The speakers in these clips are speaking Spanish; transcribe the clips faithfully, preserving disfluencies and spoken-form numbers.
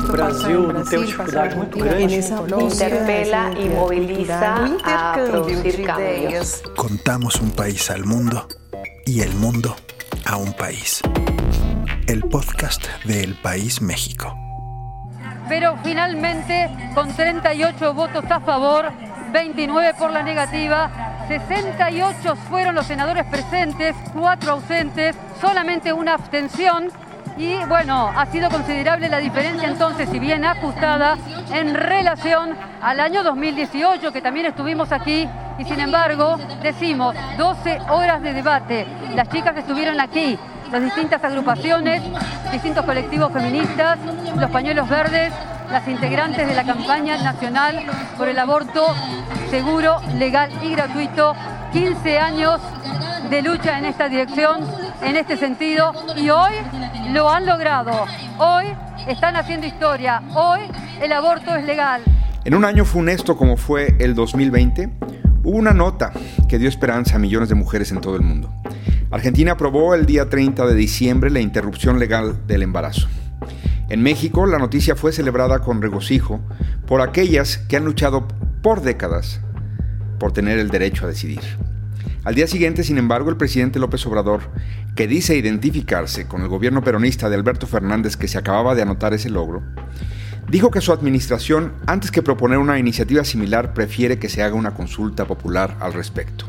O Brasil tem uma dificuldade muito grande. Interpela y moviliza a producir cambios. Contamos un país al mundo y el mundo a un país. El podcast de El País México. Pero finalmente, con treinta y ocho votos a favor, veintinueve por la negativa, sesenta y ocho fueron los senadores presentes, cuatro ausentes, solamente una abstención. Y bueno, ha sido considerable la diferencia entonces, si bien ajustada, en relación al año dos mil dieciocho, que también estuvimos aquí, y sin embargo, decimos, doce horas de debate. Las chicas estuvieron aquí, las distintas agrupaciones, distintos colectivos feministas, los pañuelos verdes, las integrantes de la campaña nacional por el aborto seguro, legal y gratuito. quince años de lucha en esta dirección, en este sentido, y hoy lo han logrado. Hoy están haciendo historia. Hoy el aborto es legal. En un año funesto como fue el dos mil veinte, hubo una nota que dio esperanza a millones de mujeres en todo el mundo. Argentina aprobó el día treinta de diciembre la interrupción legal del embarazo. En México, la noticia fue celebrada con regocijo por aquellas que han luchado por décadas por tener el derecho a decidir. Al día siguiente, sin embargo, el presidente López Obrador, que dice identificarse con el gobierno peronista de Alberto Fernández que se acababa de anotar ese logro, dijo que su administración, antes que proponer una iniciativa similar, prefiere que se haga una consulta popular al respecto.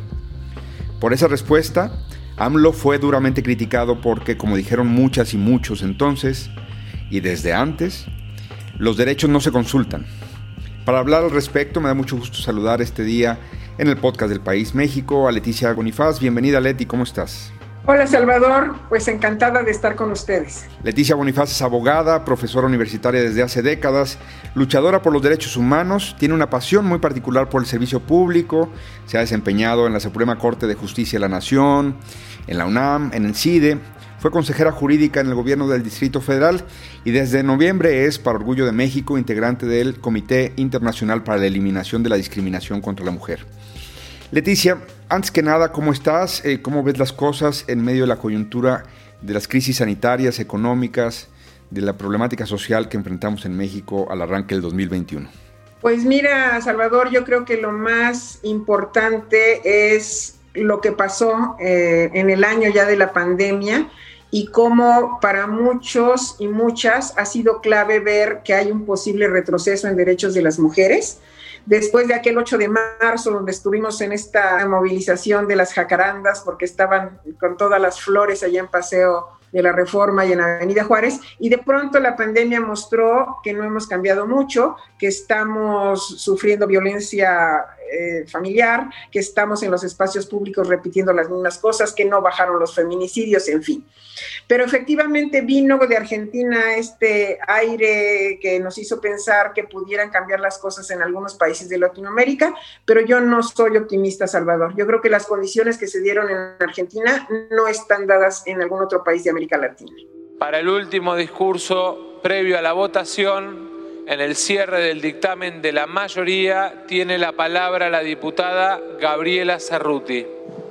Por esa respuesta, AMLO fue duramente criticado porque, como dijeron muchas y muchos entonces, y desde antes, los derechos no se consultan. Para hablar al respecto, me da mucho gusto saludar este día en el podcast del País México a Leticia Bonifaz. Bienvenida, Leti, ¿cómo estás? Hola, Salvador, pues encantada de estar con ustedes. Leticia Bonifaz es abogada, profesora universitaria desde hace décadas, luchadora por los derechos humanos, tiene una pasión muy particular por el servicio público, se ha desempeñado en la Suprema Corte de Justicia de la Nación, en la UNAM, en el CIDE, fue consejera jurídica en el gobierno del Distrito Federal y desde noviembre es, para orgullo de México, integrante del Comité Internacional para la Eliminación de la Discriminación contra la Mujer. Leticia, antes que nada, ¿cómo estás? Eh, ¿Cómo ves las cosas en medio de la coyuntura de las crisis sanitarias, económicas, de la problemática social que enfrentamos en México al arranque del dos mil veintiuno? Pues mira, Salvador, yo creo que lo más importante es lo que pasó eh, en el año ya de la pandemia y cómo para muchos y muchas ha sido clave ver que hay un posible retroceso en derechos de las mujeres. Después de aquel ocho de marzo, donde estuvimos en esta movilización de las jacarandas, porque estaban con todas las flores allá en Paseo de la Reforma y en Avenida Juárez, y de pronto la pandemia mostró que no hemos cambiado mucho, que estamos sufriendo violencia eh, familiar, que estamos en los espacios públicos repitiendo las mismas cosas, que no bajaron los feminicidios, en fin. Pero efectivamente vino de Argentina este aire que nos hizo pensar que pudieran cambiar las cosas en algunos países de Latinoamérica, pero yo no soy optimista, Salvador. Yo creo que las condiciones que se dieron en Argentina no están dadas en algún otro país de América Latina. Para el último discurso previo a la votación, en el cierre del dictamen de la mayoría, tiene la palabra la diputada Gabriela Cerruti.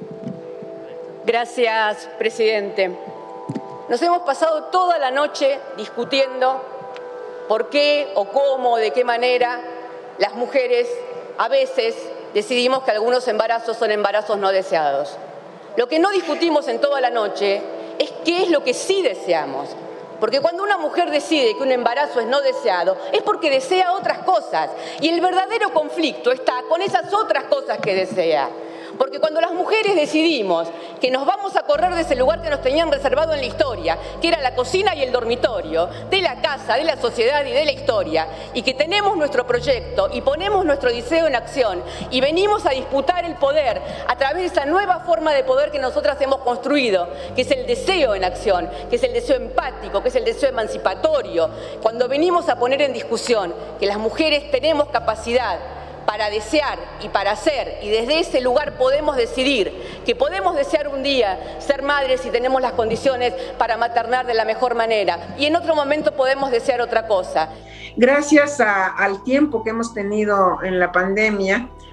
Gracias, presidente. Nos hemos pasado toda la noche discutiendo por qué o cómo, de qué manera las mujeres a veces decidimos que algunos embarazos son embarazos no deseados. Lo que no discutimos en toda la noche es qué es lo que sí deseamos. Porque cuando una mujer decide que un embarazo es no deseado, es porque desea otras cosas. Y el verdadero conflicto está con esas otras cosas que desea. Porque cuando las mujeres decidimos que nos vamos a correr de ese lugar que nos tenían reservado en la historia, que era la cocina y el dormitorio, de la casa, de la sociedad y de la historia, y que tenemos nuestro proyecto y ponemos nuestro deseo en acción y venimos a disputar el poder a través de esa nueva forma de poder que nosotras hemos construido, que es el deseo en acción, que es el deseo empático, que es el deseo emancipatorio, cuando venimos a poner en discusión que las mujeres tenemos capacidad para desear y para hacer, y desde ese lugar podemos decidir que podemos desear un día ser madres y tenemos las condiciones para maternar de la mejor manera, y en otro momento podemos desear otra cosa. Gracias a, al tiempo que hemos tenido en la pandemia,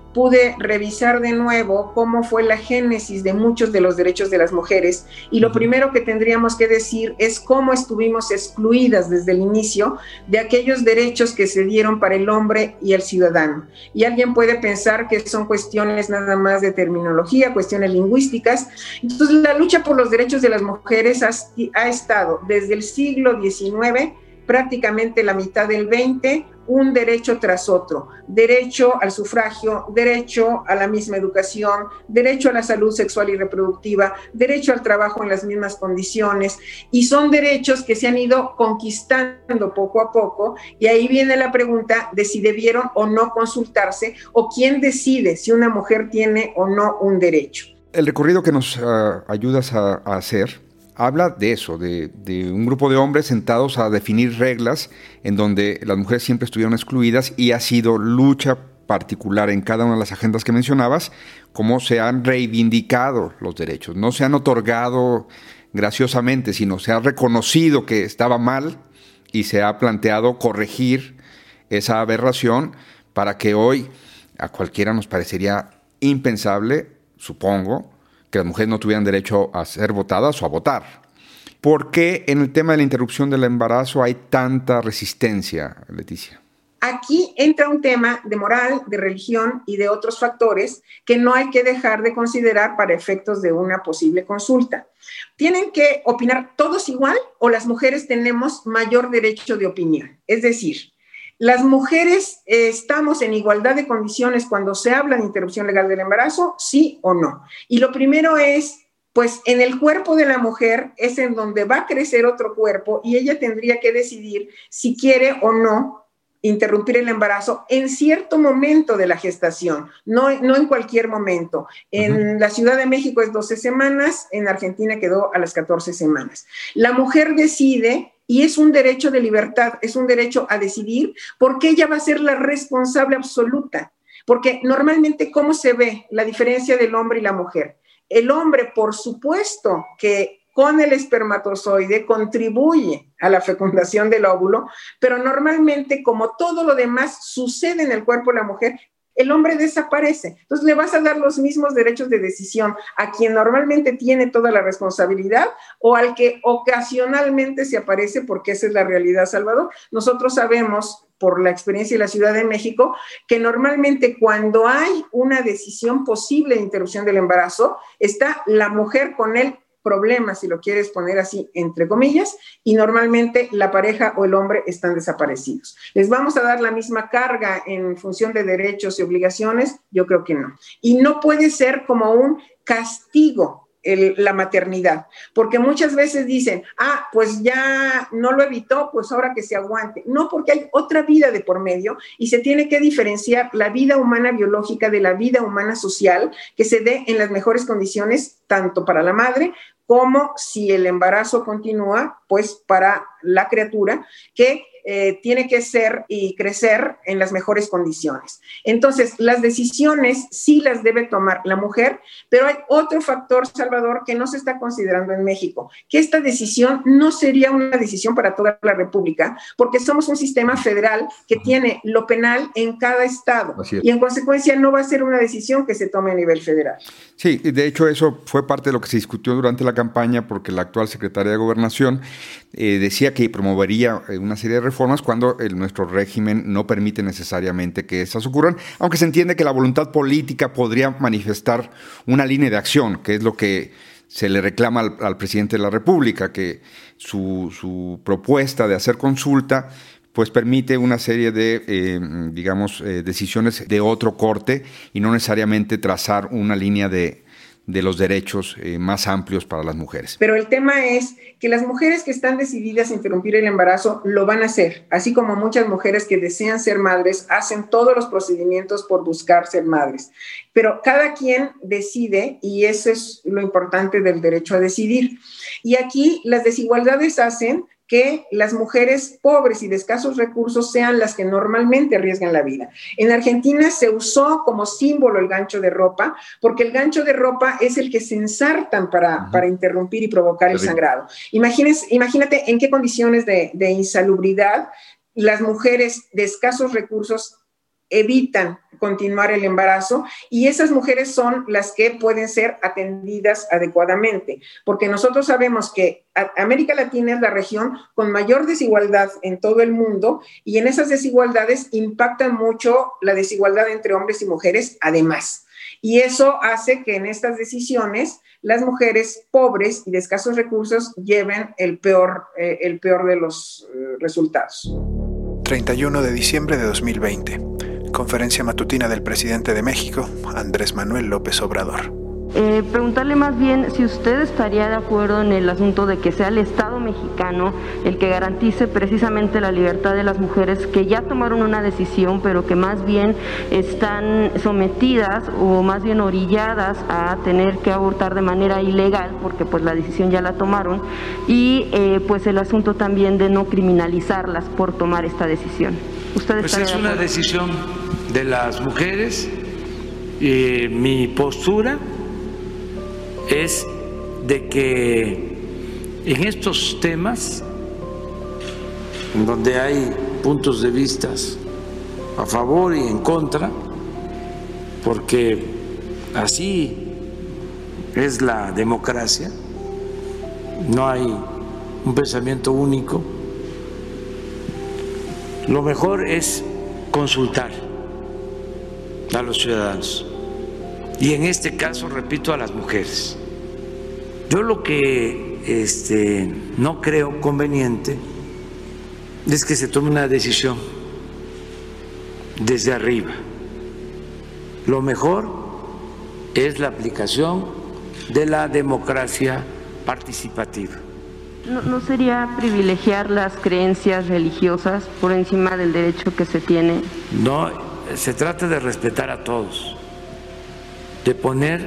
pude revisar de nuevo cómo fue la génesis de muchos de los derechos de las mujeres, y lo primero que tendríamos que decir es cómo estuvimos excluidas desde el inicio de aquellos derechos que se dieron para el hombre y el ciudadano. Y alguien puede pensar que son cuestiones nada más de terminología, cuestiones lingüísticas. Entonces, la lucha por los derechos de las mujeres ha, ha estado desde el siglo diecinueve, prácticamente la mitad del veinte, un derecho tras otro: derecho al sufragio, derecho a la misma educación, derecho a la salud sexual y reproductiva, derecho al trabajo en las mismas condiciones, y son derechos que se han ido conquistando poco a poco, y ahí viene la pregunta de si debieron o no consultarse, o quién decide si una mujer tiene o no un derecho. El recorrido que nos uh, ayudas a, a hacer habla de eso, de, de un grupo de hombres sentados a definir reglas en donde las mujeres siempre estuvieron excluidas, y ha sido lucha particular en cada una de las agendas que mencionabas, cómo se han reivindicado los derechos. No se han otorgado graciosamente, sino se ha reconocido que estaba mal y se ha planteado corregir esa aberración para que hoy a cualquiera nos parecería impensable, supongo, que las mujeres no tuvieran derecho a ser votadas o a votar. ¿Por qué en el tema de la interrupción del embarazo hay tanta resistencia, Leticia? Aquí entra un tema de moral, de religión y de otros factores que no hay que dejar de considerar para efectos de una posible consulta. ¿Tienen que opinar todos igual o las mujeres tenemos mayor derecho de opinión? Es decir, ¿las mujeres eh, estamos en igualdad de condiciones cuando se habla de interrupción legal del embarazo? ¿Sí o no? Y lo primero es, pues en el cuerpo de la mujer es en donde va a crecer otro cuerpo, y ella tendría que decidir si quiere o no interrumpir el embarazo en cierto momento de la gestación, no, no en cualquier momento. En uh-huh. la Ciudad de México es doce semanas, en Argentina quedó a las catorce semanas. La mujer decide, y es un derecho de libertad, es un derecho a decidir, porque ella va a ser la responsable absoluta. Porque normalmente, ¿cómo se ve la diferencia del hombre y la mujer? El hombre, por supuesto, que con el espermatozoide contribuye a la fecundación del óvulo, pero normalmente, como todo lo demás sucede en el cuerpo de la mujer, el hombre desaparece. Entonces, ¿le vas a dar los mismos derechos de decisión a quien normalmente tiene toda la responsabilidad o al que ocasionalmente se aparece? Porque esa es la realidad, Salvador. Nosotros sabemos, por la experiencia de la Ciudad de México, que normalmente cuando hay una decisión posible de interrupción del embarazo, está la mujer con el problema, si lo quieres poner así, entre comillas, y normalmente la pareja o el hombre están desaparecidos. ¿Les vamos a dar la misma carga en función de derechos y obligaciones? Yo creo que no. Y no puede ser como un castigo el, la maternidad, porque muchas veces dicen, ah, pues ya no lo evitó, pues ahora que se aguante. No, porque hay otra vida de por medio y se tiene que diferenciar la vida humana biológica de la vida humana social, que se dé en las mejores condiciones, tanto para la madre como, si el embarazo continúa, pues para la criatura, que eh, tiene que ser y crecer en las mejores condiciones. Entonces, las decisiones sí las debe tomar la mujer, pero hay otro factor, Salvador, que no se está considerando en México, que esta decisión no sería una decisión para toda la República, porque somos un sistema federal que tiene lo penal en cada estado, y en consecuencia no va a ser una decisión que se tome a nivel federal. Sí, de hecho eso fue parte de lo que se discutió durante la campaña, porque la actual secretaria de Gobernación eh, decía que promovería una serie de reformas cuando el, nuestro régimen no permite necesariamente que esas ocurran, aunque se entiende que la voluntad política podría manifestar una línea de acción, que es lo que se le reclama al, al presidente de la República, que su, su propuesta de hacer consulta pues permite una serie de, eh, digamos, eh, decisiones de otro corte y no necesariamente trazar una línea de, de los derechos eh, más amplios para las mujeres. Pero el tema es que las mujeres que están decididas a interrumpir el embarazo lo van a hacer, así como muchas mujeres que desean ser madres hacen todos los procedimientos por buscar ser madres. Pero cada quien decide, y eso es lo importante del derecho a decidir. Y aquí las desigualdades hacen que las mujeres pobres y de escasos recursos sean las que normalmente arriesgan la vida. En Argentina se usó como símbolo el gancho de ropa, porque el gancho de ropa es el que se ensartan para, uh-huh. para interrumpir y provocar el sangrado. Imagínense, imagínate en qué condiciones de, de insalubridad las mujeres de escasos recursos evitan continuar el embarazo, y esas mujeres son las que pueden ser atendidas adecuadamente, porque nosotros sabemos que América Latina es la región con mayor desigualdad en todo el mundo, y en esas desigualdades impactan mucho la desigualdad entre hombres y mujeres además. Y eso hace que en estas decisiones las mujeres pobres y de escasos recursos lleven el peor, eh, el peor de los eh, resultados. treinta y uno de diciembre de dos mil veinte. Conferencia matutina del presidente de México, Andrés Manuel López Obrador. Eh, preguntarle más bien si usted estaría de acuerdo en el asunto de que sea el Estado mexicano el que garantice precisamente la libertad de las mujeres que ya tomaron una decisión, pero que más bien están sometidas o más bien orilladas a tener que abortar de manera ilegal, porque pues la decisión ya la tomaron, y eh, pues el asunto también de no criminalizarlas por tomar esta decisión. ¿Usted pues es una decisión de las mujeres. Eh, mi postura es de que en estos temas, en donde hay puntos de vista a favor y en contra, porque así es la democracia, no hay un pensamiento único, lo mejor es consultar a los ciudadanos. Y en este caso, repito, a las mujeres. Yo lo que este, no creo conveniente es que se tome una decisión desde arriba. Lo mejor es la aplicación de la democracia participativa. ¿No, no sería privilegiar las creencias religiosas por encima del derecho que se tiene? No, se trata de respetar a todos, de poner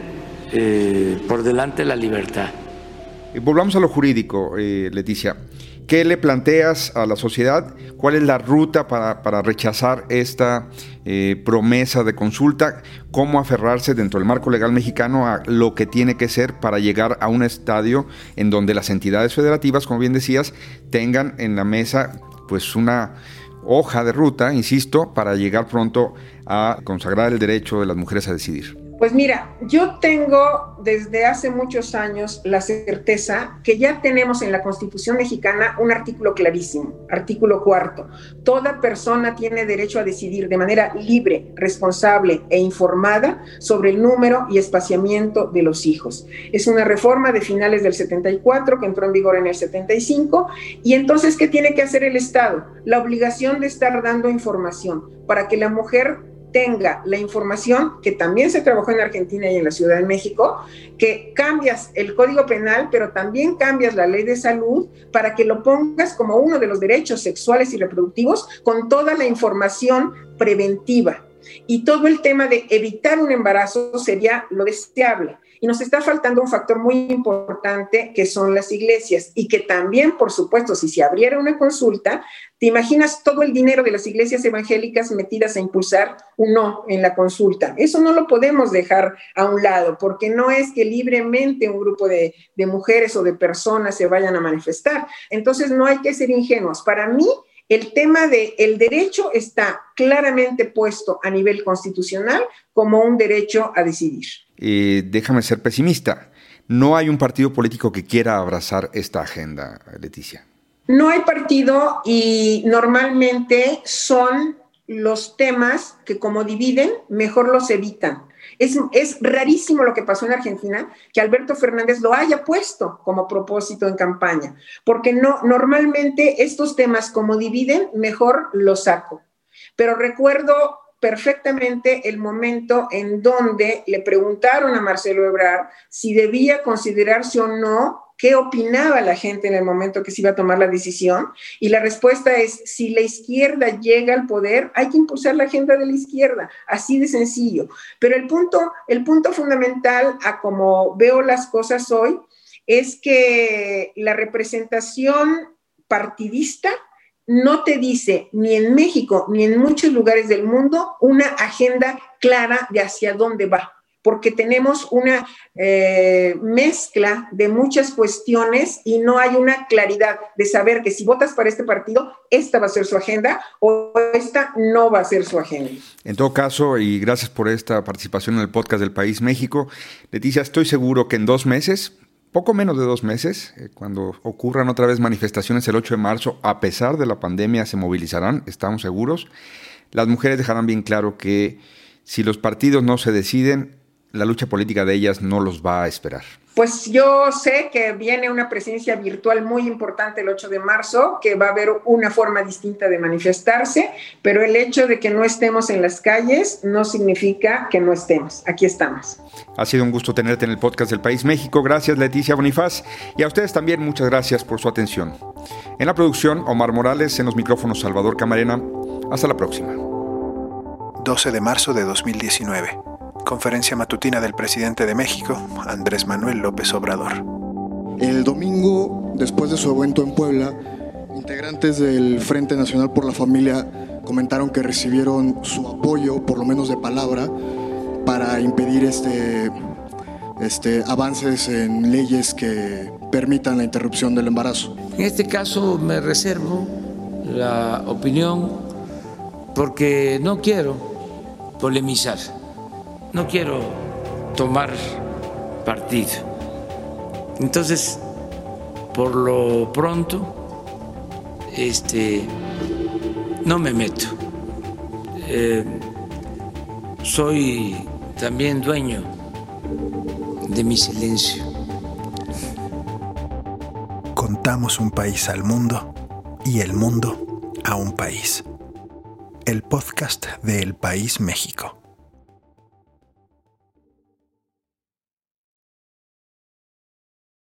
eh, por delante la libertad. Volvamos a lo jurídico, eh, Leticia. ¿Qué le planteas a la sociedad? ¿Cuál es la ruta para, para rechazar esta eh, promesa de consulta? ¿Cómo aferrarse dentro del marco legal mexicano a lo que tiene que ser para llegar a un estadio en donde las entidades federativas, como bien decías, tengan en la mesa pues una hoja de ruta, insisto, para llegar pronto a consagrar el derecho de las mujeres a decidir? Pues mira, yo tengo desde hace muchos años la certeza que ya tenemos en la Constitución mexicana un artículo clarísimo, artículo cuarto. Toda persona tiene derecho a decidir de manera libre, responsable e informada sobre el número y espaciamiento de los hijos. Es una reforma de finales del setenta y cuatro que entró en vigor en el setenta y cinco, y entonces, ¿qué tiene que hacer el Estado? La obligación de estar dando información para que la mujer tenga la información, que también se trabajó en Argentina y en la Ciudad de México, que cambias el Código Penal, pero también cambias la Ley de Salud para que lo pongas como uno de los derechos sexuales y reproductivos con toda la información preventiva. Y todo el tema de evitar un embarazo sería lo deseable. Y nos está faltando un factor muy importante, que son las iglesias, y que también, por supuesto, si se abriera una consulta, ¿te imaginas todo el dinero de las iglesias evangélicas metidas a impulsar un no en la consulta? Eso no lo podemos dejar a un lado, porque no es que libremente un grupo de, de mujeres o de personas se vayan a manifestar. Entonces no hay que ser ingenuos. Para mí, el tema del derecho está claramente puesto a nivel constitucional como un derecho a decidir. Eh, déjame ser pesimista. No hay un partido político que quiera abrazar esta agenda, Leticia. No hay partido, y normalmente son los temas que, como dividen, mejor los evitan. Es, es rarísimo lo que pasó en Argentina, que Alberto Fernández lo haya puesto como propósito en campaña, porque no, normalmente estos temas, como dividen, mejor los saco. Pero recuerdo perfectamente el momento en donde le preguntaron a Marcelo Ebrard si debía considerarse o no qué opinaba la gente en el momento que se iba a tomar la decisión, y la respuesta es: si la izquierda llega al poder, hay que impulsar la agenda de la izquierda, así de sencillo. Pero el punto, el punto fundamental, a como veo las cosas hoy, es que la representación partidista no te dice, ni en México ni en muchos lugares del mundo, una agenda clara de hacia dónde va. porque tenemos una eh, mezcla de muchas cuestiones y no hay una claridad de saber que si votas para este partido, esta va a ser su agenda o esta no va a ser su agenda. En todo caso, y gracias por esta participación en el podcast del País México, Leticia, estoy seguro que en dos meses, poco menos de dos meses, eh, cuando ocurran otra vez manifestaciones el ocho de marzo, a pesar de la pandemia, se movilizarán, estamos seguros. Las mujeres dejarán bien claro que si los partidos no se deciden, la lucha política de ellas no los va a esperar. Pues yo sé que viene una presencia virtual muy importante el ocho de marzo, que va a haber una forma distinta de manifestarse, pero el hecho de que no estemos en las calles no significa que no estemos. Aquí estamos. Ha sido un gusto tenerte en el podcast del País México. Gracias, Leticia Bonifaz. Y a ustedes también muchas gracias por su atención. En la producción, Omar Morales, en los micrófonos, Salvador Camarena. Hasta la próxima. doce de marzo de dos mil diecinueve. Conferencia matutina del presidente de México, Andrés Manuel López Obrador. El domingo, después de su evento en Puebla, integrantes del Frente Nacional por la Familia comentaron que recibieron su apoyo, por lo menos de palabra, para impedir este, este, avances en leyes que permitan la interrupción del embarazo. En este caso me reservo la opinión porque no quiero polemizar. No quiero tomar partido. Entonces, por lo pronto, este, no me meto. Eh, soy también dueño de mi silencio. Contamos un país al mundo y el mundo a un país. El podcast de El País México.